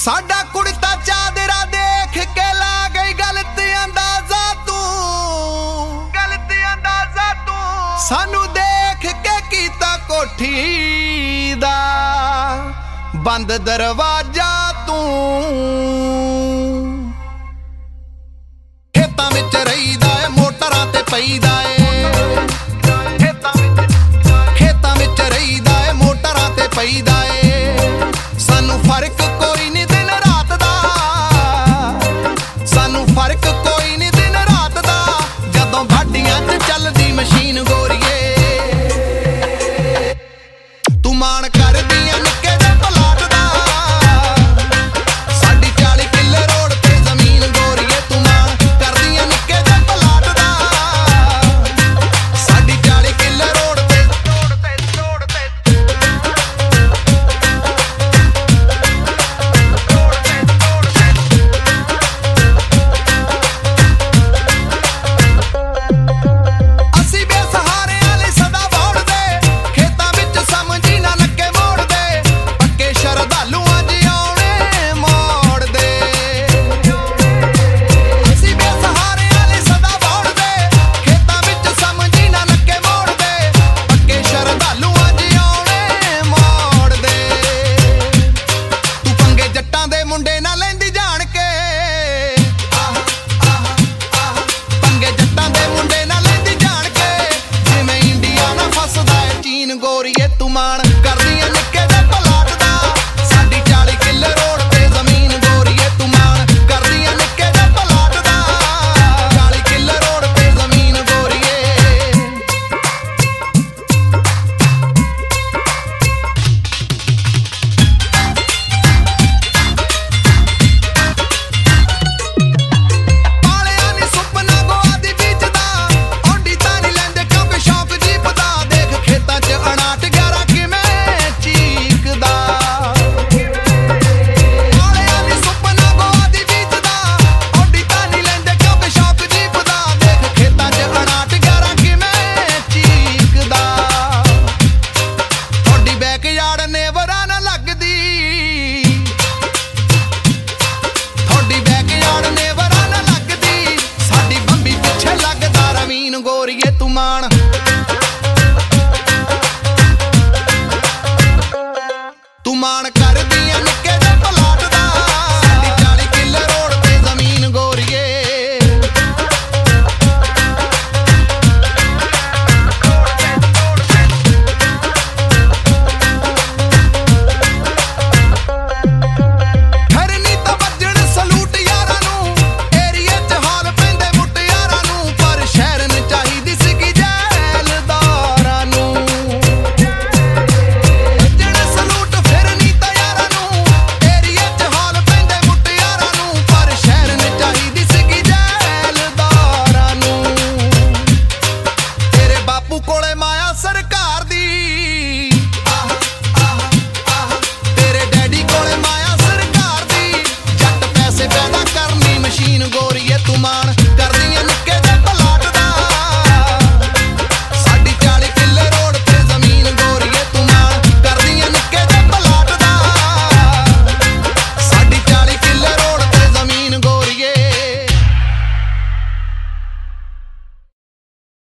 ਸਾਡਾ ਕੁੜਤਾ ਚਾਦਰਾ ਦੇਖ ਕੇ ਲਾ ਗਈ ਗਲਤ ਅੰਦਾਜ਼ਾ ਤੂੰ ਸਾਨੂੰ ਦੇਖ ਕੇ ਕੀਤਾ ਕੋਠੀ ਦਾ ਬੰਦ ਦਰਵਾਜ਼ਾ ਤੂੰ ਖੇਤਾਂ ਵਿੱਚ ਰਹੀਦਾ ਏ ਮੋਟਰਾਂ ਤੇ ਪਈਦਾ ਏ ਖੇਤਾਂ ਵਿੱਚ ਰਹੀਦਾ ਏ ਮੋਟਰਾਂ ਤੇ ਪਈਦਾ ਏ ਸਾਨੂੰ ਫਰਕ ਕੋਈ ਨਹੀਂ ਦਿਨ ਰਾਤ ਦਾ ਸਾਨੂੰ ਫਰਕ ਕੋਈ ਨਹੀਂ ਦਿਨ ਰਾਤ ਦਾ ਜਦੋਂ ਵਾਢੀਆਂ 'ਚ ਚੱਲਦੀ ਮਸ਼ੀਨ ਗੋਰੀਏ ਤੂੰ ਮਾਣ ਕਰਦੀ ਆਂ ਨਿੱਕੇ ਜਿਹੇ ਪਲਾਟ ਦਾ ਸਾਡੀ 40 ਕਿੱਲੇ ਰੋਡ ਤੇ ਜ਼ਮੀਨ ਗੋਰੀਏ ਤੂੰ ਮਾਣ ਕਰਦੀ ਆਂ ਨਿੱਕੇ ਜਿਹੇ ਪਲਾਟ ਦਾ ਸਾਡੀ 40 ਕਿੱਲੇ ਰੋਡ ਤੇ ਅਸੀਂ ਬੇਸਹਾਰਿਆਂ ਲਈ ਸਦਾ ਵੋੜਦੇ ਖੇਤਾਂ ਵਿੱਚ ਸਮਝੀ ਨਾ ਨੱਕੇ ਮੋੜਦੇ ਪੱਕੇ ਸ਼ਰਧਾਲੂਆਂ ਜਿਉਣੇ ਮੋੜਦੇ ਅਸੀਂ ਬੇਸਹਾਰਿਆਂ ਲਈ ਸਦਾ ਵੋੜਦੇ ਖੇਤਾਂ ਵਿੱਚ ਸਮਝੀ ਨਾ ਨੱਕੇ ਮੋੜਦੇ ਪੱਕੇ ਸ਼ਰਧਾਲੂਆਂ ਜਿਉਣੇ ਮੋੜਦੇ ਤੂੰ ਪੰਗੇ ਜੱਟਾਂ ਦੇ ਮੁੰਡੇ ਨਾਲ ਲੈਂਦੀ ਜਾਣ ਕੇ ਪੰਗੇ ਜੱਟਾਂ ਦੇ ਮੁੰਡੇ ਨਾਲ ਲੈਂਦੀ ਜਾਣ ਕੇ ਜਿਵੇਂ ਇੰਡੀਆ ਨਾ ਫਸਦਾ ਏ ਚੀਨ ਗੋਰੀਏ ਤੂੰ ਮਾਣ